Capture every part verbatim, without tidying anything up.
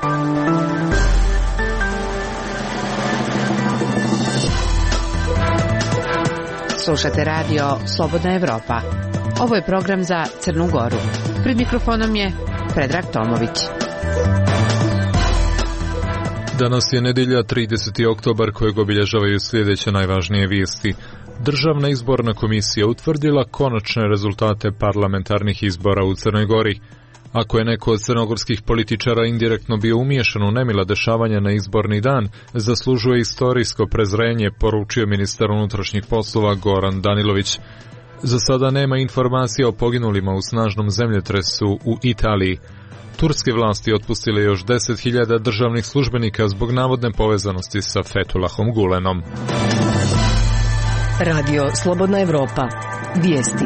Slušate radio Slobodna Evropa. Ovo je program za Crnu Goru. Pred mikrofonom je Predrag Tomović. Danas je nedjelja, trideseti oktobar, kojeg obilježavaju sljedeće najvažnije vijesti. Državna izborna komisija utvrdila konačne rezultate parlamentarnih izbora u Crnoj Gori. Ako je neko od crnogorskih političara indirektno bio umiješan u nemila dešavanja na izborni dan, zaslužuje istorijsko prezrenje, poručio ministar unutrašnjih poslova Goran Danilović. Za sada nema informacija o poginulima u snažnom zemljotresu u Italiji. Turske vlasti otpustile još deset hiljada državnih službenika zbog navodne povezanosti sa Fethullahom Gulenom. Radio Slobodna Evropa. Vijesti.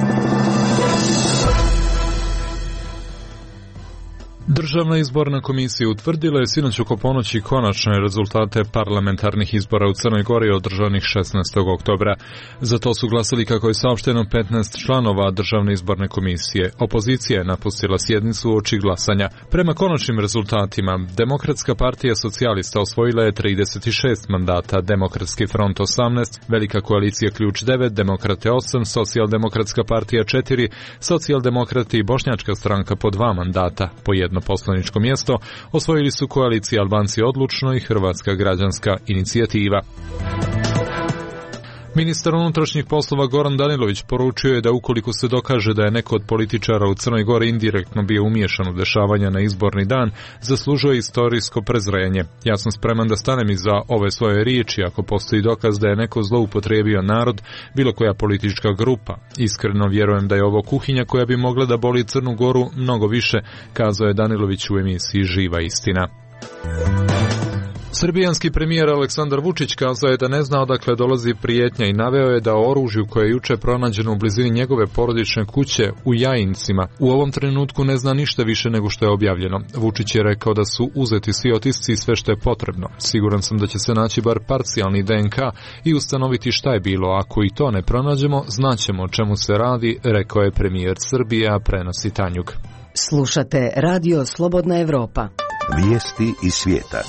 Državna izborna komisija utvrdila je sinoć oko ponoći konačne rezultate parlamentarnih izbora u Crnoj Gori održanih šesnaestog oktobra. Za to su glasali, kako je saopšteno, petnaest članova Državne izborne komisije. Opozicija je napustila sjednicu uoči glasanja. Prema konačnim rezultatima, Demokratska partija socijalista osvojila je trideset šest mandata, Demokratski front osamnaest, Velika koalicija Ključ devet, Demokrate osam, Socijaldemokratska partija četiri, Socijaldemokrati i Bošnjačka stranka po dva mandata, po jedno poslaničko mjesto osvojili su koalicija Albanci odlučno i Hrvatska građanska inicijativa. Ministar unutrašnjih poslova Goran Danilović poručio je da ukoliko se dokaže da je neko od političara u Crnoj Gori indirektno bio umiješan u dešavanja na izborni dan, zaslužuje istorijsko prezrenje. Ja sam spreman da stanem iza ove svoje riječi ako postoji dokaz da je neko zloupotrijebio narod, bilo koja politička grupa. Iskreno vjerujem da je ovo kuhinja koja bi mogla da boli Crnu Goru mnogo više, kazao je Danilović u emisiji Živa istina. Srbijanski premijer Aleksandar Vučić kazao je da ne zna odakle dolazi prijetnja i naveo je da o oružju koje je juče pronađeno u blizini njegove porodične kuće u Jajincima u ovom trenutku ne zna ništa više nego što je objavljeno. Vučić je rekao da su uzeti svi otisci i sve što je potrebno. Siguran sam da će se naći bar parcijalni D N K i ustanoviti šta je bilo. Ako i to ne pronađemo, znaćemo o čemu se radi, rekao je premijer Srbije, a prenosi Tanjug. Slušate radio Slobodna Evropa. Vijesti iz svijeta.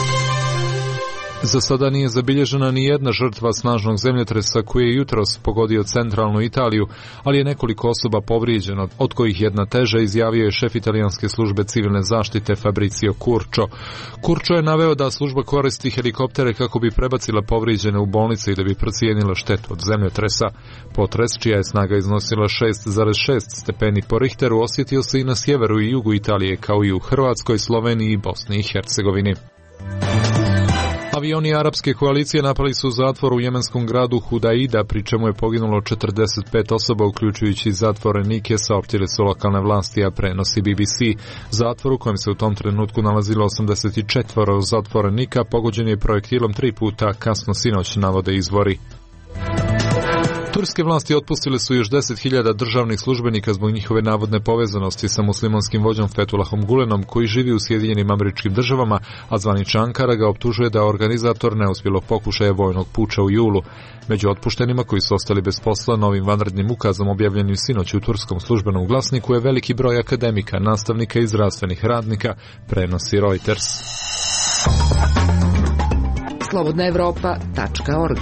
Za sada nije zabilježena ni jedna žrtva snažnog zemljotresa koji je jutros pogodio centralnu Italiju, ali je nekoliko osoba povrijeđeno, od kojih jedna teža, izjavio je šef italijanske službe civilne zaštite Fabrizio Curcio. Curcio je naveo da služba koristi helikoptere kako bi prebacila povrijeđene u bolnice i da bi procijenila štetu od zemljotresa. Potres, čija je snaga iznosila šest zarez šest stepeni po Richteru, osjetio se i na sjeveru i jugu Italije, kao i u Hrvatskoj, Sloveniji i Bosni i Hercegovini. Avioni arapske koalicije napali su zatvor u jemenskom gradu Hudaida, pri čemu je poginulo četrdeset pet osoba, uključujući zatvorenike, saopštile su lokalne vlasti, a prenosi B B C. Zatvor u kojem se u tom trenutku nalazilo osamdeset četiri zatvorenika pogođen je projektilom tri puta kasno sinoć, navode izvori. Turske vlasti otpustile su još deset hiljada državnih službenika zbog njihove navodne povezanosti sa muslimanskim vođom Fethullahom Gulenom, koji živi u Sjedinjenim Američkim Državama, a zvanična Ankara ga optužuje da je organizator neuspjelog pokušaja vojnog puča u julu. Među otpuštenima koji su ostali bez posla novim vanrednim ukazom objavljenim sinoć u turskom službenom glasniku je veliki broj akademika, nastavnika i zdravstvenih radnika, prenosi Reuters. slobodna evropa tačka org.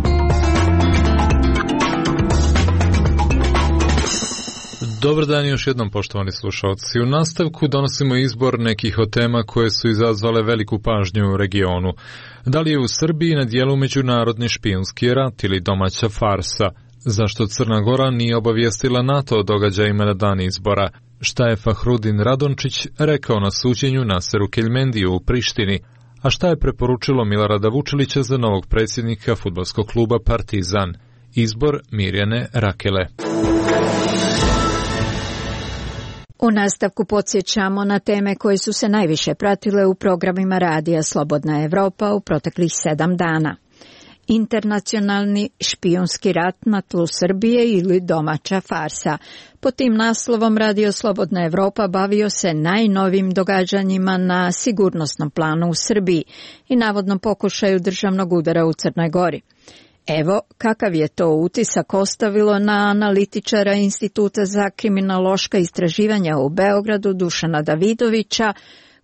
Dobar dan još jednom, poštovani slušalci. U nastavku donosimo izbor nekih od tema koje su izazvale veliku pažnju u regionu. Da li je u Srbiji na dijelu međunarodni špijunski rat ili domaća farsa? Zašto Crna Gora nije obavijestila NATO o događajima na dan izbora? Šta je Fahrudin Radončić rekao na suđenju Naseru Keljmendiju u Prištini? A šta je preporučilo Milorada Vučelića za novog predsjednika fudbalskog kluba Partizan? Izbor Mirjane Rakele. U nastavku podsjećamo na teme koje su se najviše pratile u programima radija Slobodna Evropa u proteklih sedam dana. Internacionalni špijunski rat na tlu Srbije ili domaća farsa. Pod tim naslovom Radio Slobodna Evropa bavio se najnovim događanjima na sigurnosnom planu u Srbiji i navodnom pokušaju državnog udara u Crnoj Gori. Evo kakav je to utisak ostavilo na analitičara Instituta za kriminološka istraživanja u Beogradu Dušana Davidovića,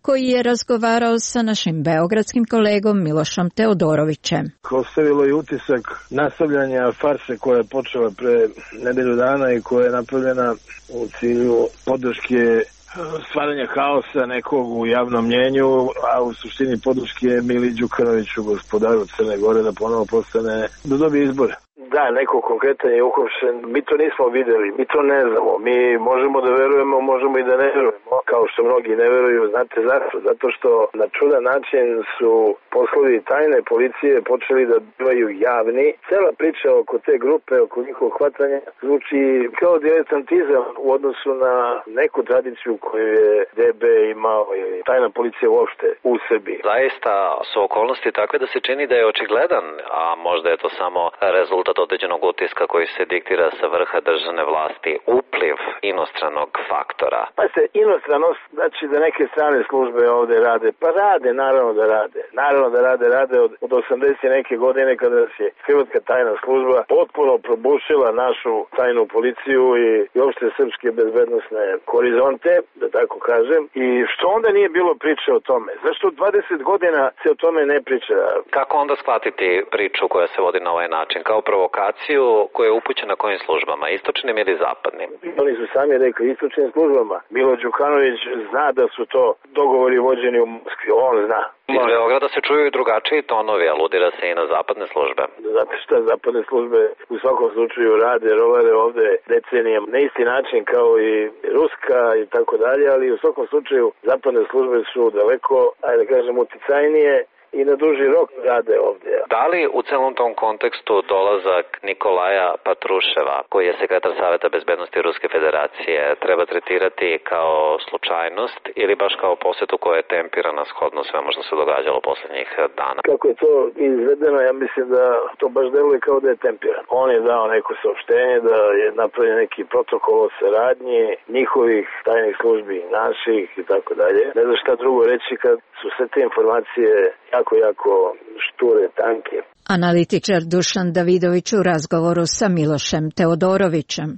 koji je razgovarao sa našim beogradskim kolegom Milošom Teodorovićem. Ostavilo je utisak nastavljanja farse koja je počela pre nedelju dana i koja je napravljena u cilju podrške stvaranja haosa nekog u javnom mnjenju, a u suštini podrške Mili Đukanoviću, gospodaru Crne Gore, da ponovo postane, da dobije izbore. Da, neko konkretan je uhapšen. Mi to nismo videli, mi to ne znamo. Mi možemo da verujemo, možemo i da ne verujemo, kao što mnogi ne veruju. Znate zašto? Zato što na čudan način su poslovi tajne policije počeli da bivaju javni. Cela priča oko te grupe, oko njihovog hvatanja, zvuči kao diletantizam u odnosu na neku tradiciju koju je D B imao ili tajna policija uopšte u Srbiji. Zaista su okolnosti takve da se čini da je očigledan, a možda je to samo rezultat određenog utiska koji se diktira sa vrha državne vlasti, upliv inostranog faktora. Pa se inostranost, znači da neke strane službe ovde rade, pa rade, naravno da rade. Naravno da rade, rade od, od osamdeset neke godine kada se hrvatska tajna služba potpuno probušila našu tajnu policiju i, i opšte srpske bezbednosne horizonte, da tako kažem. I što onda nije bilo priče o tome? Zašto dvadeset godina se o tome ne priča? Kako onda shvatiti priču koja se vodi na ovaj način? Kao provokaciju koja je upućena kojim službama, istočnim ili zapadnim? Oni su sami rekli istočnim službama. Milo Đukanović zna da su to dogovori vođeni u Moskvi, on zna. Iz Beograda se čuju i drugačiji tonovi, aludira se i na zapadne službe. Znate šta, zapadne službe u svakom slučaju rade, rovare ovde decenijama na isti način kao i ruska i tako dalje, ali u svakom slučaju zapadne službe su daleko, ajde da kažem, uticajnije i na duži rok rade ovdje. Da li u celom tom kontekstu dolazak Nikolaja Patruševa, koji je sekretar Saveta bezbednosti Ruske federacije, treba tretirati kao slučajnost ili baš kao posetu koja je tempirana shodno svemu što se događalo poslednjih dana? Kako je to izvedeno, ja mislim da to baš deluje kao da je tempiran. On je dao neko saopštenje da je napravljen neki protokol o saradnji njihovih tajnih službi, naših i tako dalje. Ne znam šta drugo reći kad su sve te informacije jako, jako šture, tanke. Analitičar Dušan Davidović u razgovoru sa Milošem Teodorovićem.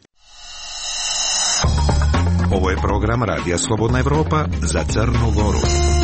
Ovo je program Radija Slobodna Evropa za Crnu Goru.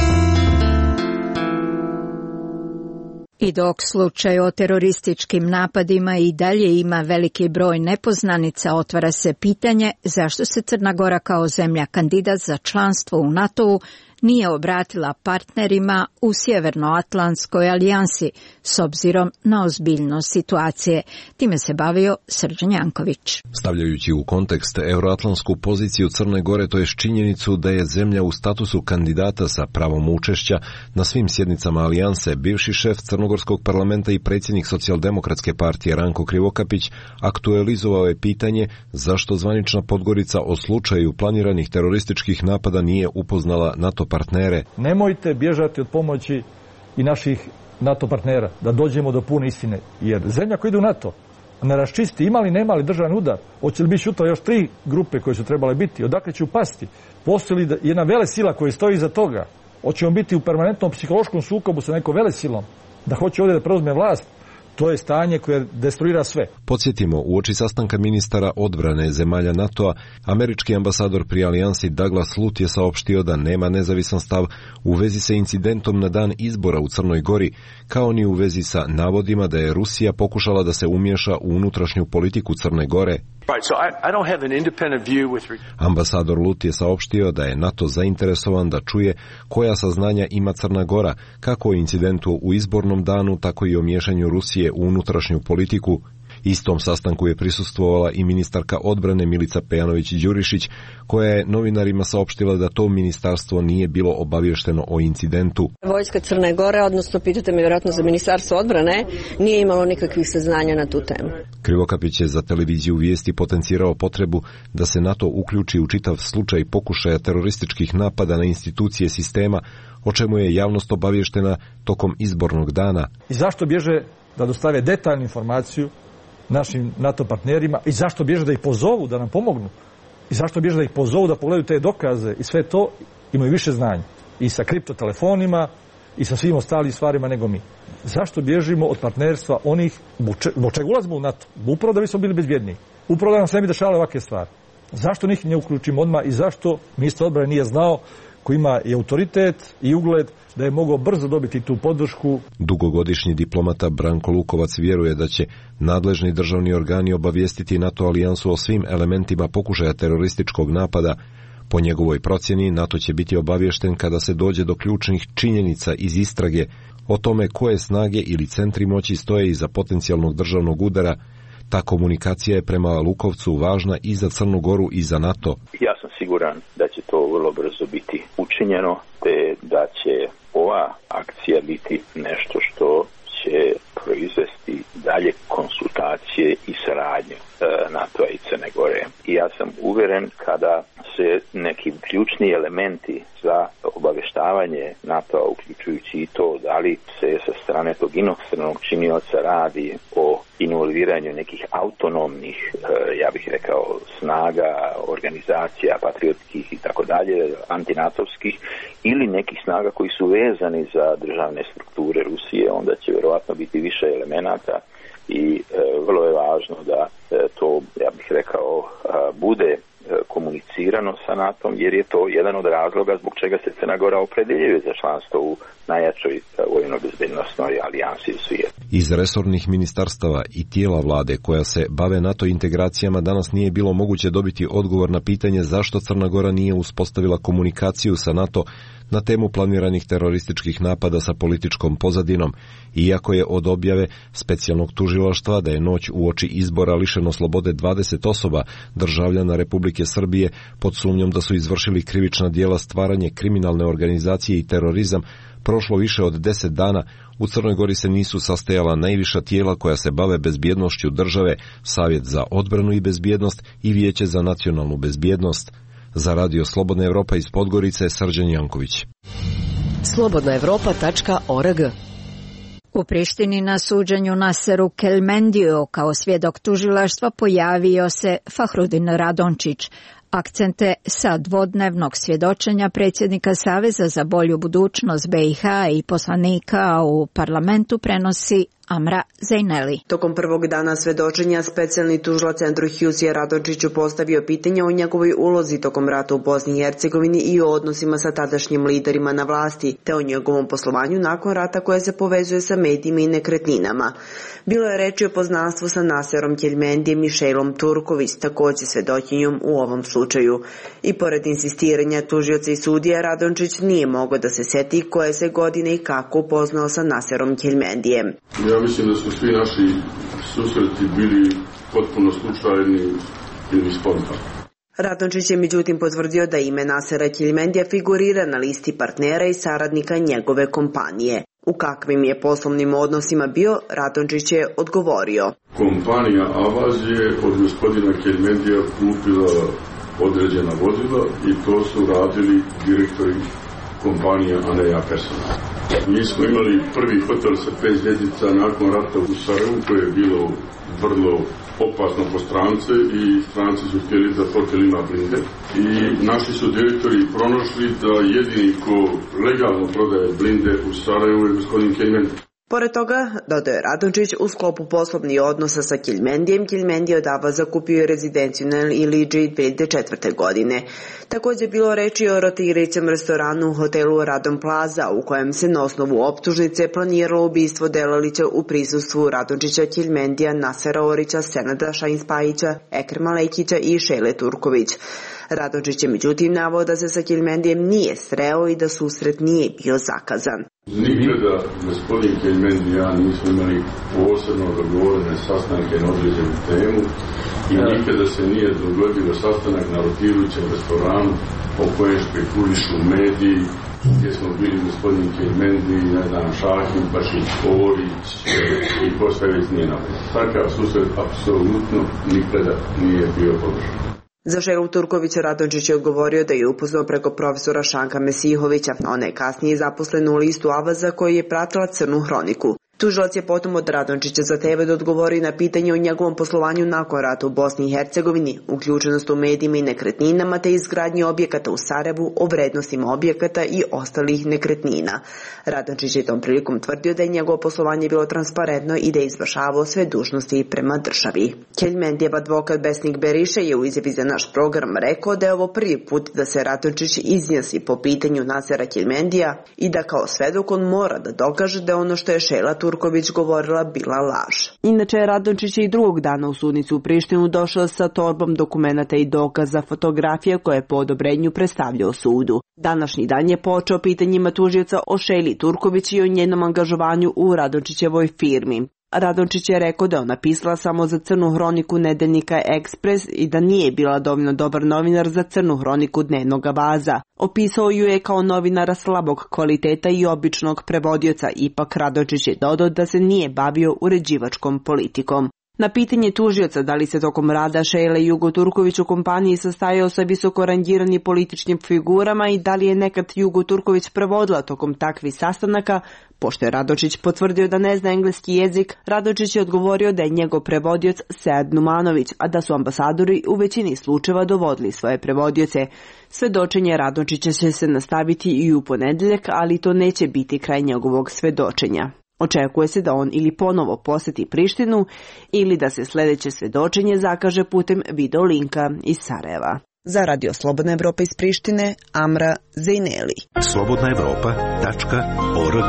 I dok slučaj o terorističkim napadima i dalje ima veliki broj nepoznanica, otvara se pitanje zašto se Crna Gora kao zemlja kandidat za članstvo u NATO-u nije obratila partnerima u Sjevernoatlantskoj alijansi s obzirom na ozbiljnost situacije. Time se bavio Srđan Janković. Stavljajući u kontekst euroatlantsku poziciju Crne Gore, to je činjenicu da je zemlja u statusu kandidata sa pravom učešća na svim sjednicama alijanse, bivši šef Crnogorskog parlamenta i predsjednik Socijaldemokratske partije Ranko Krivokapić aktualizovao je pitanje zašto zvanična Podgorica o slučaju planiranih terorističkih napada nije upoznala NATO partnere. Nemojte bježati od pomoći i naših NATO partnera, da dođemo do pune istine. Jer zemlja koja ide u NATO ne raščisti ima li, nema li državni udar, hoće li biti sutra još tri grupe koje su trebale biti, odakle će upasti, postoji li jedna velesila koja stoji iza toga, hoćemo biti u permanentnom psihološkom sukobu sa nekom velesilom, da hoće ovdje da preuzme vlast. To je stanje koje destruira sve. Podsjetimo, uoči sastanka ministara odbrane zemalja NATO-a, američki ambasador pri alijansi Douglas Lut je saopštio da nema nezavisan stav u vezi sa incidentom na dan izbora u Crnoj Gori, kao ni u vezi sa navodima da je Rusija pokušala da se umiješa u unutrašnju politiku Crne Gore. Ambasador Lut je saopštio da je NATO zainteresovan da čuje koja saznanja ima Crna Gora, kako o incidentu u izbornom danu, tako i o miješanju Rusije u unutrašnju politiku. Istom sastanku je prisustvovala i ministarka odbrane Milica Pejanović-Đurišić, koja je novinarima saopštila da to ministarstvo nije bilo obavješteno o incidentu. Vojska Crne Gore, odnosno pitate me vjerojatno za ministarstvo odbrane, nije imalo nikakvih saznanja na tu temu. Krivokapić je za televiziju Vijesti potencirao potrebu da se NATO uključi u čitav slučaj pokušaja terorističkih napada na institucije sistema, o čemu je javnost obavještena tokom izbornog dana. I zašto bježe da dostave detaljnu informaciju našim NATO partnerima i zašto bježe da ih pozovu da nam pomognu i zašto bježe da ih pozovu da pogledaju te dokaze i sve to, imaju više znanja i sa kriptotelefonima i sa svim ostalim stvarima nego mi. Zašto bježimo od partnerstva onih, zbog čega ulazimo u NATO? Upravo da bismo bili bezbjedniji, upravo da nam se ne bi dešavale ovakve stvari. Zašto njih ne uključimo odmah i zašto ministar odbrane nije znao koji ima i autoritet i ugled, da je mogao brzo dobiti tu podršku. Dugogodišnji diplomata Branko Lukovac vjeruje da će nadležni državni organi obavijestiti NATO alijansu o svim elementima pokušaja terorističkog napada. Po njegovoj procjeni, NATO će biti obaviješten kada se dođe do ključnih činjenica iz istrage o tome koje snage ili centri moći stoje iza potencijalnog državnog udara. Ta komunikacija je prema Lukovcu važna i za Crnu Goru i za NATO. Ja sam siguran da će to vrlo brzo biti učinjeno, te da će ova akcija biti nešto što će proizvesti dalje konsultacije i saradnju NATO-a i Crne Gore. I ja sam uvjeren kada se neki ključni elementi za obavještavanje NATO-a, uključujući i to da li se sa strane tog inostranog činioca radi o involviranju nekih autonomnih, ja bih rekao, snaga, organizacija, patriotskih i tako dalje, antinatovskih, ili nekih snaga koji su vezani za državne strukture Rusije, onda će vjerovatno biti više elemenata i e, vrlo je važno da e, to, ja bih rekao, e, bude e, komunicirano sa NATO-om, jer je to jedan od razloga zbog čega se Crna Gora opredeljuje za članstvo u najjačoj vojno-bezbednosnoj alijansi u svijetu. Iz resornih ministarstava i tijela vlade koja se bave NATO integracijama danas nije bilo moguće dobiti odgovor na pitanje zašto Crna Gora nije uspostavila komunikaciju sa NATO na temu planiranih terorističkih napada sa političkom pozadinom, iako je od objave specijalnog tužilaštva da je noć uoči izbora lišeno slobode dvadeset osoba državljana Republike Srbije pod sumnjom da su izvršili krivična djela stvaranje kriminalne organizacije i terorizam, prošlo više od deset dana, u Crnoj Gori se nisu sastajala najviša tijela koja se bave bezbjednošću države, Savjet za odbranu i bezbjednost i Vijeće za nacionalnu bezbjednost. Za Radio Slobodna Evropa iz Podgorice, Srđan Janković. slobodna evropa tačka org. U Prištini na suđenju Naseru Kelmendiju kao svjedok tužilaštva pojavio se Fahrudin Radončić. Akcente sa dvodnevnog svjedočenja predsjednika Saveza za bolju budućnost B i H i poslanika u parlamentu prenosi Amra Zejneli. Tokom prvog dana svedočenja specijalni tužilac Andru Hughes je Radončiću postavio pitanje o njegovoj ulozi tokom rata u Bosni i Hercegovini i o odnosima sa tadašnjim liderima na vlasti, te o njegovom poslovanju nakon rata koje se povezuje sa medijima i nekretninama. Bilo je reči o poznanstvu sa Naserom Kelmendijem i Šejlom Turković, također svedočenjom u ovom slučaju. I pored insistiranja tužioca i sudija, Radončić nije mogao da se seti koje se godine i kako upoznao sa Naserom Kelmendijem. Ja mislim da su svi naši susreti bili potpuno slučajni ili spontani. Radončić je međutim potvrdio da ime Nasera Kelmendija figurira na listi partnera i saradnika njegove kompanije. U kakvim je poslovnim odnosima bio, Radončić je odgovorio. Kompanija Avaz je od gospodina Kelmendija kupila određena vozila i to su radili direktori kompanije, a ne ja personalno. Mi smo imali prvi hotel sa pet zvjezdica nakon rata u Sarajevu, koje je bilo vrlo opasno po strance i stranci su htjeli da hotel ima blinde. I naši su direktori pronašli da jedini ko legalno prodaje blinde u Sarajevu je gospodin Kelmendi. Pored toga, dodao je Radončić, u sklopu poslovnih odnosa sa Kelmendijem, Kelmendij od Avaza kupio je rezidenciju na Iliđi dvije hiljade četvrte. godine. Također bilo reči o rotirajućem restoranu u hotelu Radom Plaza, u kojem se na osnovu optužnice planiralo ubistvo Delalića u prisustvu Radončića, Kelmendija, Nasera Orića, Senada Šahin-Spajića, Ekrema Lekića i Šejle Turković. Radončić je međutim naveo da se sa Kelmendijem nije sreo i da susret nije bio zakazan. Nikada gospodin Kelmendi i ja nismo imali posebno dogovorene sastanke na određenu temu i nikada se nije dogodio sastanak na rotirujućem restoranu o kojem špekulišu mediji, gdje smo bili gospodin Kelmendi, ne znam, Šahin, Bašić, Orić i ko sve već nije napravio. Takav susret apsolutno nikada nije bio podržan. Za Šejlu Turkovića Radončić je odgovorio da je upoznao preko profesora Šanka Mesihovića, ona je kasnije zaposlen u listu Avaza koji je pratila crnu hroniku. Tužilac je potom od Radončića zahtevao da odgovori na pitanje o njegovom poslovanju nakon rata u Bosni i Hercegovini, uključenost u medijima i nekretninama te izgradnji objekata u Sarajevu, o vrednostima objekata i ostalih nekretnina. Radončić je tom prilikom tvrdio da je njegovo poslovanje bilo transparentno i da je izvršavao sve dužnosti prema državi. Keljmendijev advokat Besnik Beriša je u izjavi za naš program rekao da je ovo prvi put da se Radončić izjasni po pitanju Nasera Keljmendija i da kao svedok on mora da dokaže da je ono što je Šejla Turković govorila bila laž. Inače, Radončić je i drugog dana u sudnicu u Prištinu došao sa torbom dokumenata i dokaza fotografija koje je po odobrenju predstavljao sudu. Današnji dan je počeo pitanjima tužioca o Šejli Turković i o njenom angažovanju u Radončićevoj firmi. Radončić je rekao da je ona pisala samo za crnu hroniku nedeljnika Ekspres i da nije bila dovoljno dobar novinar za crnu hroniku dnevnog Vaza. Opisao ju je kao novinara slabog kvaliteta i običnog prevodioca, ipak Radončić je dodao da se nije bavio uređivačkom politikom. Na pitanje tužioca da li se tokom rada Šejle Jugo Turković u kompaniji sastajao sa visoko rangiranim političkim figurama i da li je nekad Jugo Turković prevodila tokom takvih sastanaka, pošto je Radončić potvrdio da ne zna engleski jezik, Radončić je odgovorio da je njegov prevodioc Sead Numanović, a da su ambasadori u većini slučajeva dovodili svoje prevodioce. Svedočenje Radončića će se nastaviti i u ponedeljak, ali to neće biti kraj njegovog svedočenja. Očekuje se da on ili ponovo poseti Prištinu ili da se sljedeće svedočenje zakaže putem video linka iz Sarajeva. Za Radio Slobodna Evropa iz Prištine, Amra Zejneli. slobodna evropa tačka org.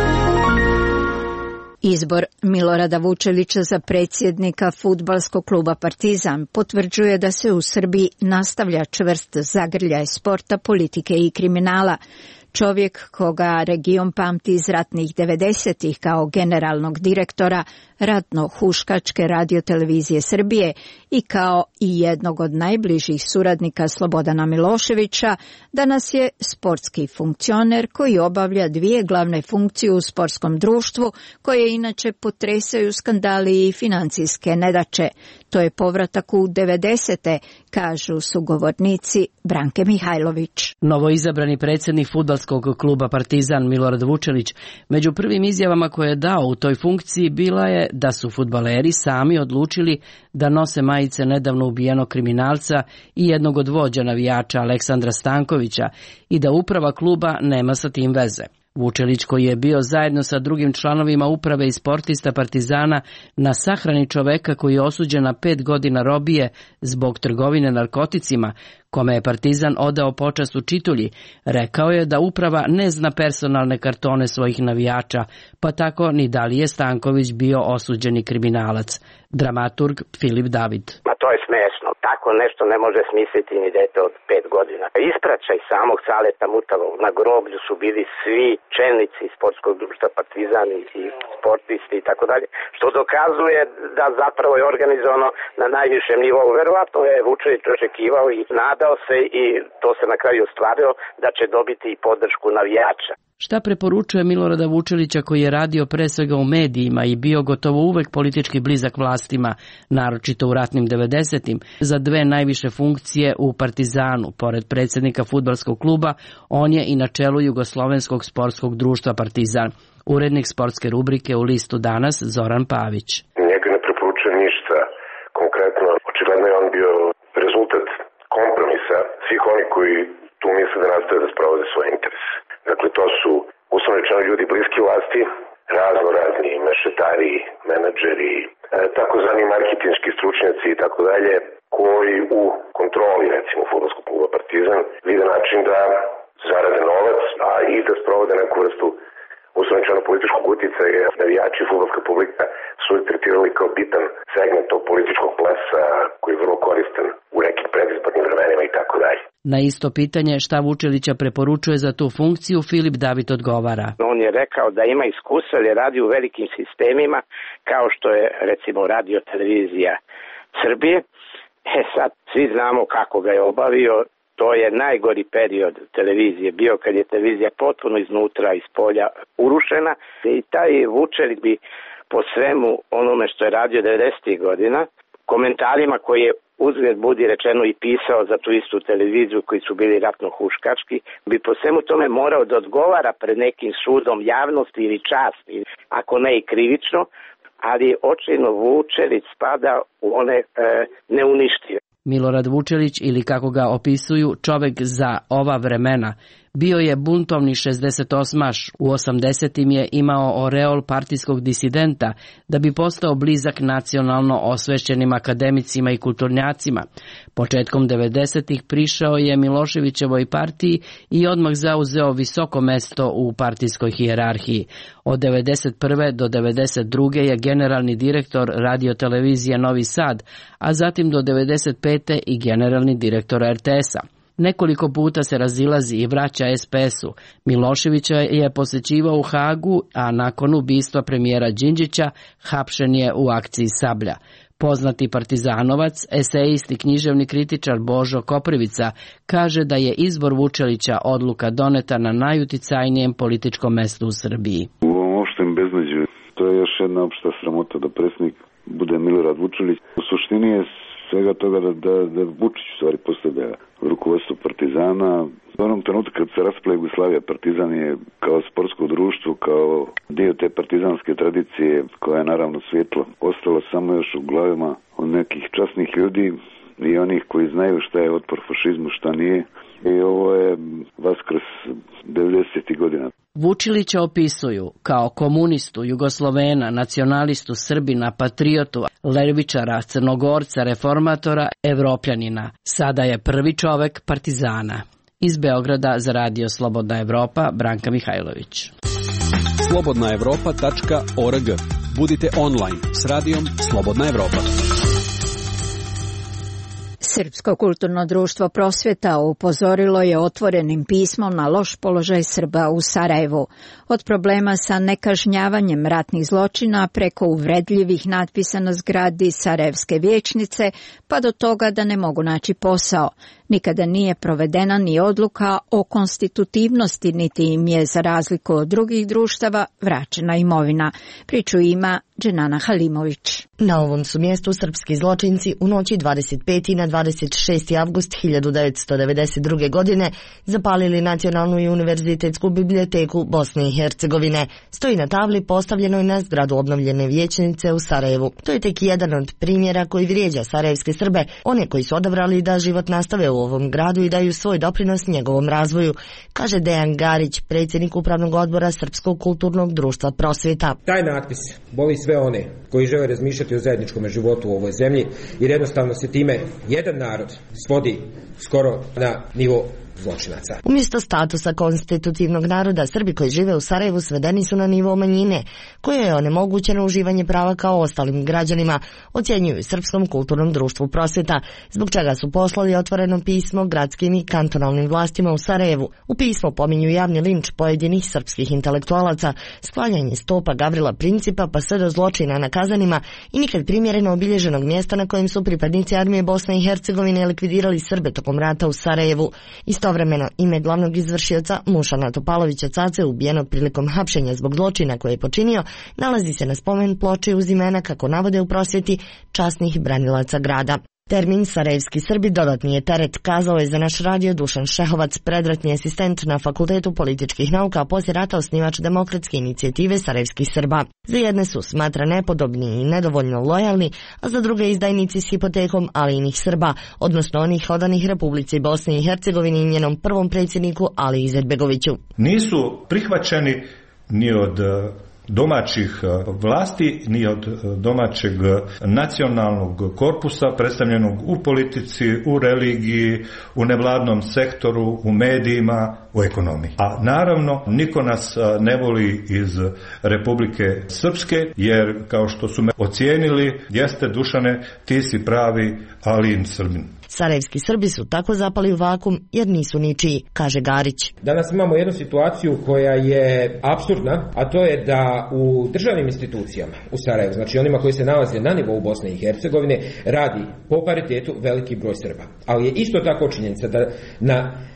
Izbor Milorada Vučelića za predsjednika fudbalskog kluba Partizan potvrđuje da se u Srbiji nastavlja čvrst zagrljaj sporta, politike i kriminala. Čovjek koga region pamti iz ratnih devedesetih kao generalnog direktora ratno-huškačke radiotelevizije Srbije i kao i jednog od najbližih suradnika Slobodana Miloševića, danas je sportski funkcioner koji obavlja dvije glavne funkcije u sportskom društvu koje inače potresaju skandali i financijske nedaće. To je povratak u devedesete, kažu sugovornici Branke Mihajlović. Novoizabrani predsjednik fudbalskog kluba Partizan Milorad Vučelić među prvim izjavama koje je dao u toj funkciji bila je da su fudbaleri sami odlučili da nose majice nedavno ubijenog kriminalca i jednog od vođa navijača Aleksandra Stankovića i da uprava kluba nema sa tim veze. Vučelić, koji je bio zajedno sa drugim članovima uprave i sportista Partizana na sahrani čoveka koji je osuđen na pet godina robije zbog trgovine narkoticima, kome je Partizan odao počast u Čitulji, rekao je da uprava ne zna personalne kartone svojih navijača, pa tako ni da li je Stanković bio osuđeni kriminalac. Dramaturg Filip David. Ma to je smešno. Tako nešto ne može smisliti ni dete od pet godina. Ispraćaj samog Saleta Mutavog. Na groblju su bili svi čelnici sportskog društva Partizan i sportisti i tako dalje, što dokazuje da zapravo je organizovano na najvišem nivou. Verovatno je Vučelić očekivao i nadao se i to se na kraju ostvarilo da će dobiti i podršku navijača. Šta preporučuje Milorada Vučelića, koji je radio pre svega u medijima i bio gotovo uvek politički blizak vlastima, naročito u ratnim devedesetim, za dve najviše funkcije u Partizanu? Pored predsjednika fudbalskog kluba, on je i na čelu Jugoslovenskog sportskog društva Partizan. Urednik sportske rubrike u listu Danas, Zoran Pavić. Njega ne preporučujem ništa konkretno. Očigledno je on bio rezultat kompromisa svih onih koji tu misle da nastave da sprovode svoje interese. Dakle, to su uslovno rečeno ljudi bliski vlasti, razno razni mešetari, menadžeri, takozvani marketinški stručnjaci i tako dalje, koji u kontroli, recimo, fudbalskog kluba Partizan vide način da zarade novac, a i da sprovode neku vrstu uslovno rečeno političkog uticaja. Navijači i fudbalska publika su ih tretirali kao bitan segment tog političkog plesa koji je vrlo koristan u nekim predizbornim vremenima i tako dalje. Na isto pitanje šta Vučelića preporučuje za tu funkciju, Filip David odgovara. On je rekao da ima iskustva jer radi u velikim sistemima kao što je recimo radio televizija Srbije. E sad svi znamo kako ga je obavio. To je najgori period televizije bio kad je televizija potpuno iznutra, iz polja urušena. I taj Vučelić bi po svemu onome što je radio devedesetih godina komentarima koje je uzgled budi rečeno i pisao za tu istu televiziju koji su bili ratno huškački, bi po svemu tome morao da odgovara pred nekim sudom javnosti ili časti, ako ne i krivično, ali očajno Vučelić spada u one e, neuništive. Milorad Vučelić, ili kako ga opisuju, čovek za ova vremena, bio je buntovni šezdesetosmaš, u osamdesetim je imao oreol partijskog disidenta da bi postao blizak nacionalno osvešćenim akademicima i kulturnjacima. Početkom devedesetih prišao je Miloševićevoj partiji i odmah zauzeo visoko mesto u partijskoj hijerarhiji. Od devedeset prve do devedeset druge je generalni direktor radiotelevizije Novi Sad, a zatim do devedeset pete i generalni direktor er te esa. Nekoliko puta se razilazi i vraća es pe esu. Miloševića je posjećivao u Hagu, a nakon ubistva premijera Đinđića hapšen je u akciji Sablja. Poznati partizanovac, esejist i književni kritičar Božo Koprivica kaže da je izbor Vučelića odluka doneta na najuticajnijem političkom mestu u Srbiji. U ovom opštem beznađu to je još jedna opšta sramota da predsjednik bude Milorad Vučelić. U suštini je svega toga da, da, da Vučić u stvari postavlja rukovodstvo Partizana. U onom trenutku kad se raspala Jugoslavija, Partizan je kao sportsko društvo, kao dio te partizanske tradicije, koja je naravno svjetlo, ostalo samo još u glavama od nekih časnih ljudi i onih koji znaju šta je otpor fašizmu, šta nije. I ovo je vaskrs devedesetih godina. Vučilića opisuju kao komunistu, Jugoslovena, nacionalistu, Srbina, patriotu, levičara, Crnogorca, reformatora, Evropljanina. Sada je prvi čovek Partizana. Iz Beograda za Radio Slobodna Evropa, Branka Mihajlović. slobodna evropa tačka org. Budite online s radijom Slobodna Evropa. Srpsko kulturno društvo Prosvjeta upozorilo je otvorenim pismom na loš položaj Srba u Sarajevu. Od problema sa nekažnjavanjem ratnih zločina preko uvredljivih natpisa na zgradi Sarajevske vijećnice pa do toga da ne mogu naći posao. Nikada nije provedena ni odluka o konstitutivnosti, niti im je, za razliku od drugih društava, vraćena imovina. Priču ima Dženana Halimović. Na ovom su mjestu srpski zločinci u noći dvadeset peti na dvadeset šesti avgust hiljadu devetsto devedeset druge. godine zapalili Nacionalnu i univerzitetsku biblioteku Bosne i Hercegovine. Stoji na tabli postavljenoj na zgradu obnovljene vijećnice u Sarajevu. To je tek jedan od primjera koji vrijeđa sarajevske Srbe, one koji su odabrali da život nastave u ovom gradu i daju svoj doprinos njegovom razvoju, kaže Dejan Garić, predsjednik upravnog odbora Srpskog kulturnog društva Prosvjeta. Taj natpis boli sve one koji žele razmišljati o zajedničkom životu u ovoj zemlji, jer jednostavno se time jedan narod svodi skoro na nivo zločinaca. Umjesto statusa konstitutivnog naroda, Srbi koji žive u Sarajevu svedeni su na nivo manjine, koje je onemogućeno uživanje prava kao ostalim građanima, ocjenjuju Srpskom kulturnom društvu Prosvjeta, zbog čega su poslali otvoreno pismo gradskim i kantonalnim vlastima u Sarajevu. U pismu pominju javni linč pojedinih srpskih intelektualaca, sklanjanje stopa Gavrila Principa pa sve do zločina na Kazanima i nikad primjereno obilježenog mjesta na kojem su pripadnici armije Bosne i Hercegovine likvidirali Srbe tokom rata u Sarajevu. Istovremeno, ime glavnog izvršioca Mušana Topalovića Cace, ubijenog prilikom hapšenja zbog zločina koje je počinio, nalazi se na spomen ploči uz imena, kako navode u Prosvjeti, časnih branilaca grada. Termin sarajevski Srbi dodatni je teret, kazao je za naš radio Dušan Šehovac, predratni asistent na Fakultetu političkih nauka, a poslije rata osnivač demokratske inicijative sarajevskih Srba. Za jedne su smatra nepodobni i nedovoljno lojalni, a za druge izdajnici s hipotekom, ali inih Srba, odnosno onih odanih Republici Bosne i Hercegovini i njenom prvom predsjedniku Ali Izetbegoviću. Nisu prihvaćeni ni od domaćih vlasti, ni od domaćeg nacionalnog korpusa predstavljenog u politici, u religiji, u nevladnom sektoru, u medijima, u ekonomiji. A naravno, niko nas ne voli iz Republike Srpske, jer kao što su me ocijenili, jeste Dušane, ti si pravi Alijin Srbin. Sarajevski Srbi su tako zapali u vakum jer nisu ničiji, kaže Garić. Danas imamo jednu situaciju koja je apsurdna, a to je da u državnim institucijama u Sarajevu, znači onima koji se nalaze na nivou Bosne i Hercegovine, radi po paritetu veliki broj Srba. Ali je isto tako činjenica da na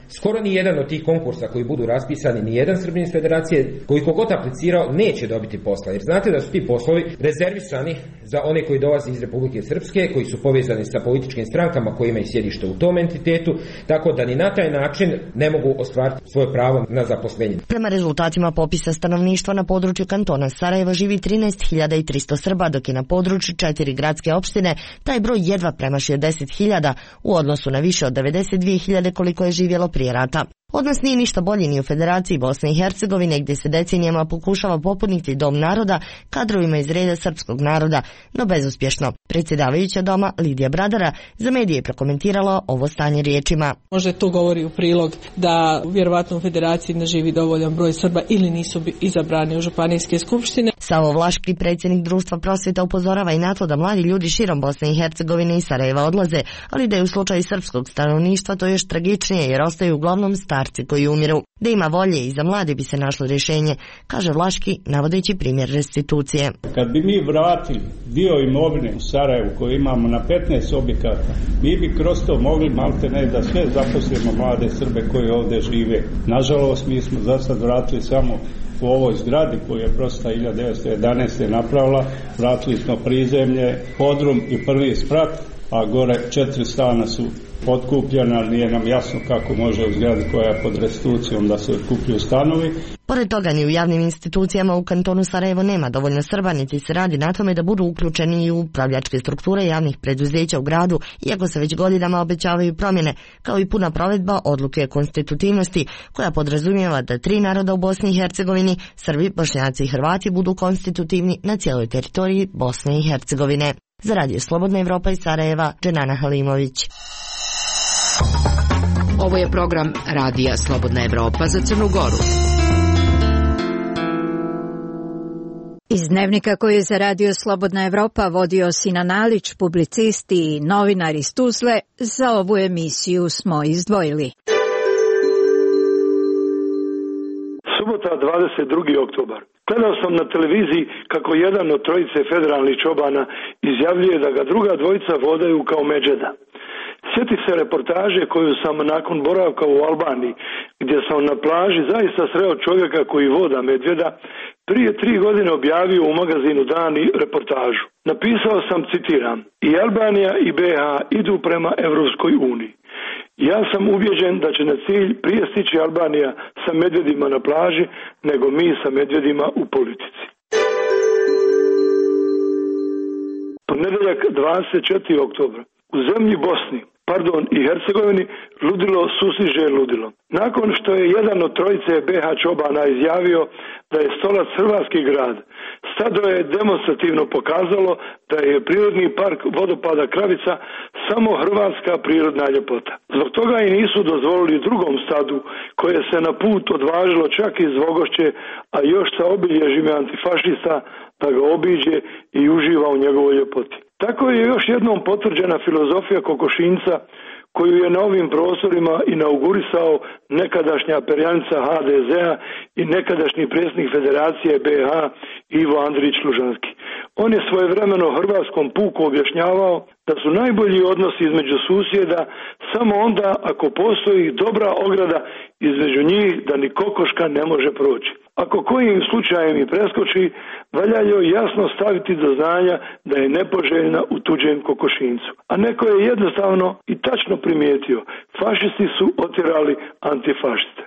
skoro ni jedan od tih konkursa koji budu raspisani, ni jedan Srbin iz federacije koji kogod aplicirao neće dobiti posla. Jer znate da su ti poslovi rezervisani za one koji dolaze iz Republike Srpske, koji su povezani sa političkim strankama koji imaju sjedište u tom entitetu, tako da ni na taj način ne mogu ostvariti svoje pravo na zaposlenje. Prema rezultatima popisa stanovništva na području kantona Sarajeva živi trinaest hiljada tristo Srba, dok je na području četiri gradske opštine taj broj jedva premašio deset hiljada u odnosu na više od devedeset dvije hiljade koliko je živjelo prije rata. Odnos nije ništa bolji ni u Federaciji Bosne i Hercegovine, gdje se decenijama pokušava popuniti dom naroda kadrovima iz reda srpskog naroda, no bezuspješno. Predsjedavajuća doma Lidija Bradara za medije je prokomentirala ovo stanje riječima. Možda to govori u prilog da vjerovatno u Federaciji ne živi dovoljan broj Srba ili nisu izabrani u županijske skupštine. Savo Vlaški, predsjednik Društva prosvjeta, upozorava i na to da mladi ljudi širom Bosne i Hercegovine i Sarajeva odlaze, ali da je u slučaju srpskog stanovništva to još tragičnije jer ostaju uglavnom starci koji umiru. Da ima volje i za mlade bi se našlo rješenje, kaže Vlaški, navodeći primjer restitucije. Kad bi mi vratili dio imovine u Sarajevu koji imamo na petnaest objekata, mi bi kroz to mogli malte ne da sve zaposlimo mlade Srbe koji ovdje žive. Nažalost, mi smo za sad vratili samo u ovoj zgradi koju je prosta hiljadu devetsto jedanaeste. napravila, vratili smo prizemlje, podrum i prvi sprat, a gore četiri stana su otkupljena, ali nije nam jasno kako može u zgradi koja je pod restitucijom da se otkupljuju stanovi. Pored toga, ni u javnim institucijama u kantonu Sarajevo nema dovoljno Srba, niti se radi na tome da budu uključeni i u upravljačke strukture javnih preduzeća u gradu, iako se već godinama obećavaju promjene, kao i puna provedba odluke konstitutivnosti, koja podrazumijeva da tri naroda u Bosni i Hercegovini, Srbi, Bošnjaci i Hrvati, budu konstitutivni na cijeloj teritoriji Bosne i Hercegovine. Za Radio Slobodna Evropa iz Sarajeva, Dženana Halimović. Ovo je program Radija Slobodna Evropa za Crnu Goru. Iz dnevnika koji je za Radio Slobodna Evropa vodio Sinan Alić, publicist i novinar iz Tuzle, za ovu emisiju smo izdvojili. Subota, dvadeset drugi oktobar. Gledao sam na televiziji kako jedan od trojice federalnih čobana izjavljuje da ga druga dvojica vodaju kao međeda. Sjeti se reportaže koju sam nakon boravka u Albaniji, gdje sam na plaži zaista sreo čovjeka koji voda medvjeda, prije tri godine objavio u magazinu Dani reportažu. Napisao sam, citiram, i Albanija i B H idu prema Evropskoj uniji. Ja sam ubjeđen da će na cilj prije stići Albanija sa medvjedima na plaži, nego mi sa medvjedima u politici. Ponedjeljak, dvadeset četvrtog oktobra. U zemlji Bosni, pardon, i Hercegovini, ludilo sustiže ludilo. Nakon što je jedan od trojice B H čobana izjavio da je Stolac hrvatski grad, stado je demonstrativno pokazalo da je prirodni park vodopada Kravica samo hrvatska prirodna ljepota. Zbog toga i nisu dozvolili drugom stadu koje se na put odvažilo čak iz Vogošće, a još sa obilježima antifašista, da ga obiđe i uživa u njegovoj ljepoti. Tako je još jednom potvrđena filozofija kokošinca koju je na ovim prostorima inaugurisao nekadašnja perjanica H D Z-a i nekadašnji predsjednik Federacije B H Ivo Andrić Lužanski. On je svojevremeno hrvatskom puku objašnjavao da su najbolji odnosi između susjeda samo onda ako postoji dobra ograda između njih da ni kokoška ne može proći. Ako kojim slučajem i preskoči, valja joj jasno staviti do znanja da je nepoželjna u tuđem kokošincu. A neko je jednostavno i tačno primijetio, fašisti su otjerali antifašiste.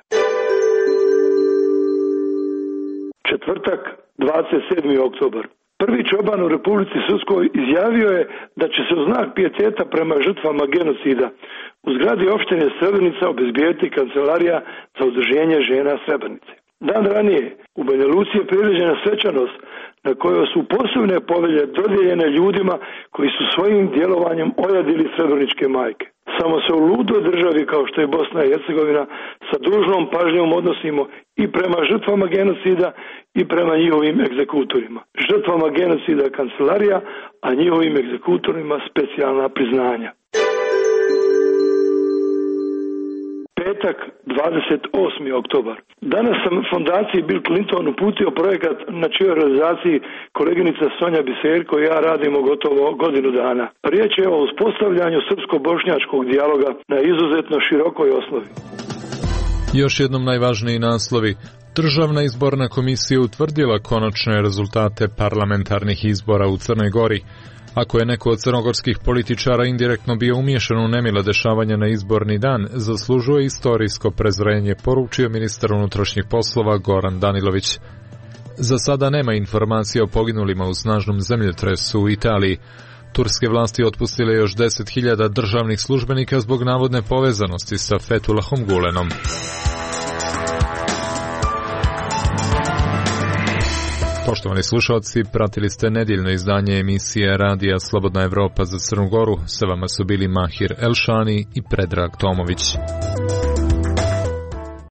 Četvrtak, dvadeset sedmi oktobar. Prvi čoban u Republici Srpskoj izjavio je da će se u znak pijeteta prema žrtvama genocida u zgradi opštine Srebrenica obezbijediti kancelarija za udruženje žena Srebrenice. Dan ranije u Banja Luci je priređena svečanost na kojoj su posebne povelje dodijeljene ljudima koji su svojim djelovanjem ojadili srebreničke majke. Samo se u ludoj državi kao što je Bosna i Hercegovina sa dužnom pažnjom odnosimo i prema žrtvama genocida i prema njihovim egzekutorima. Žrtvama genocida kancelarija, a njihovim egzekutorima specijalna priznanja. Petak, dvadeset osmi oktobar. Danas sam fondaciji Bill Clinton uputio projekat na čijoj realizaciji koleginica Sonja Biserko i ja radimo gotovo godinu dana. Riječ je o uspostavljanju srpsko-bošnjačkog dijaloga na izuzetno širokoj osnovi. Još jednom najvažniji naslovi. Državna izborna komisija utvrdila konačne rezultate parlamentarnih izbora u Crnoj Gori. Ako je neko od crnogorskih političara indirektno bio umiješan u nemila dešavanja na izborni dan, zaslužuje istorijsko prezrenje, poručio ministar unutrašnjih poslova Goran Danilović. Za sada nema informacija o poginulima u snažnom zemljotresu u Italiji. Turske vlasti otpustile još deset hiljada državnih službenika zbog navodne povezanosti sa Fethullahom Gulenom. Poštovani slušalci, pratili ste nedjeljno izdanje emisije Radija Slobodna Evropa za Crnu Goru. Sa vama su bili Mahir Elšani i Predrag Tomović.